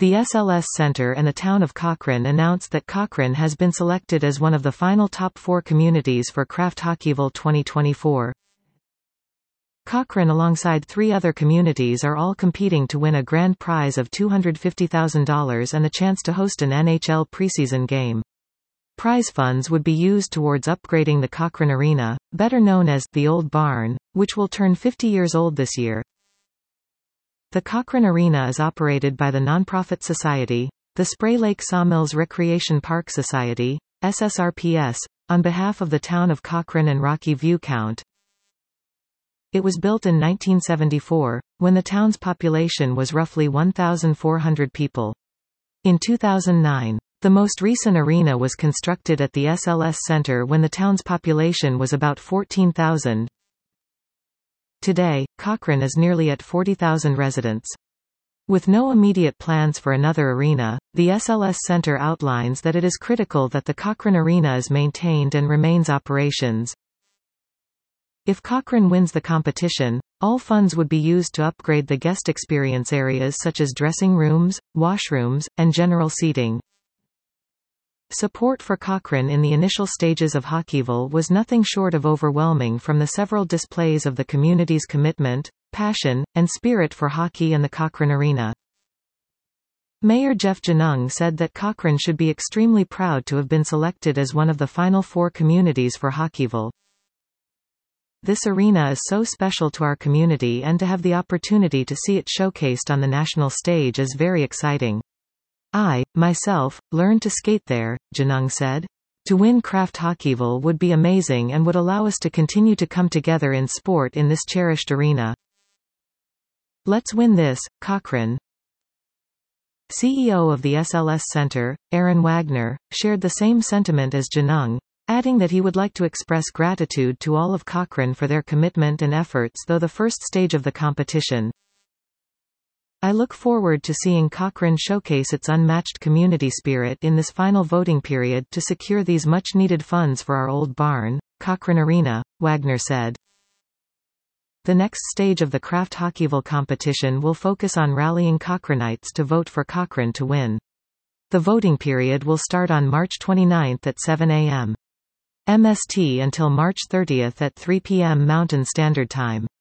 The SLS Center and the town of Cochrane announced that Cochrane has been selected as one of the final top 4 communities for Kraft Hockeyville 2024. Cochrane alongside 3 other communities are all competing to win a grand prize of $250,000 and the chance to host an NHL preseason game. Prize funds would be used towards upgrading the Cochrane Arena, better known as the Old Barn, which will turn 50 years old this year. The Cochrane Arena is operated by the nonprofit society, the Spray Lake Sawmills Recreation Park Society, SSRPS, on behalf of the town of Cochrane and Rocky View Count. It was built in 1974, when the town's population was roughly 1,400 people. In 2009, the most recent arena was constructed at the SLS Center when the town's population was about 14,000. Today, Cochrane is nearly at 40,000 residents. With no immediate plans for another arena, the SLS Center outlines that it is critical that the Cochrane Arena is maintained and remains operations. If Cochrane wins the competition, all funds would be used to upgrade the guest experience areas such as dressing rooms, washrooms, and general seating. Support for Cochrane in the initial stages of Hockeyville was nothing short of overwhelming from the several displays of the community's commitment, passion, and spirit for hockey and the Cochrane Arena. Mayor Jeff Genung said that Cochrane should be extremely proud to have been selected as one of the final 4 communities for Hockeyville. This arena is so special to our community, and to have the opportunity to see it showcased on the national stage is very exciting. I, myself, learned to skate there, Genung said. To win Kraft Hockeyville would be amazing and would allow us to continue to come together in sport in this cherished arena. Let's win this, Cochrane. CEO of the SLS Center, Aaron Wagner, shared the same sentiment as Genung, adding that he would like to express gratitude to all of Cochrane for their commitment and efforts through the first stage of the competition. I look forward to seeing Cochrane showcase its unmatched community spirit in this final voting period to secure these much-needed funds for our old barn, Cochrane Arena, Wagner said. The next stage of the Kraft Hockeyville competition will focus on rallying Cochranites to vote for Cochrane to win. The voting period will start on March 29 at 7 a.m. MST until March 30 at 3 p.m. Mountain Standard Time.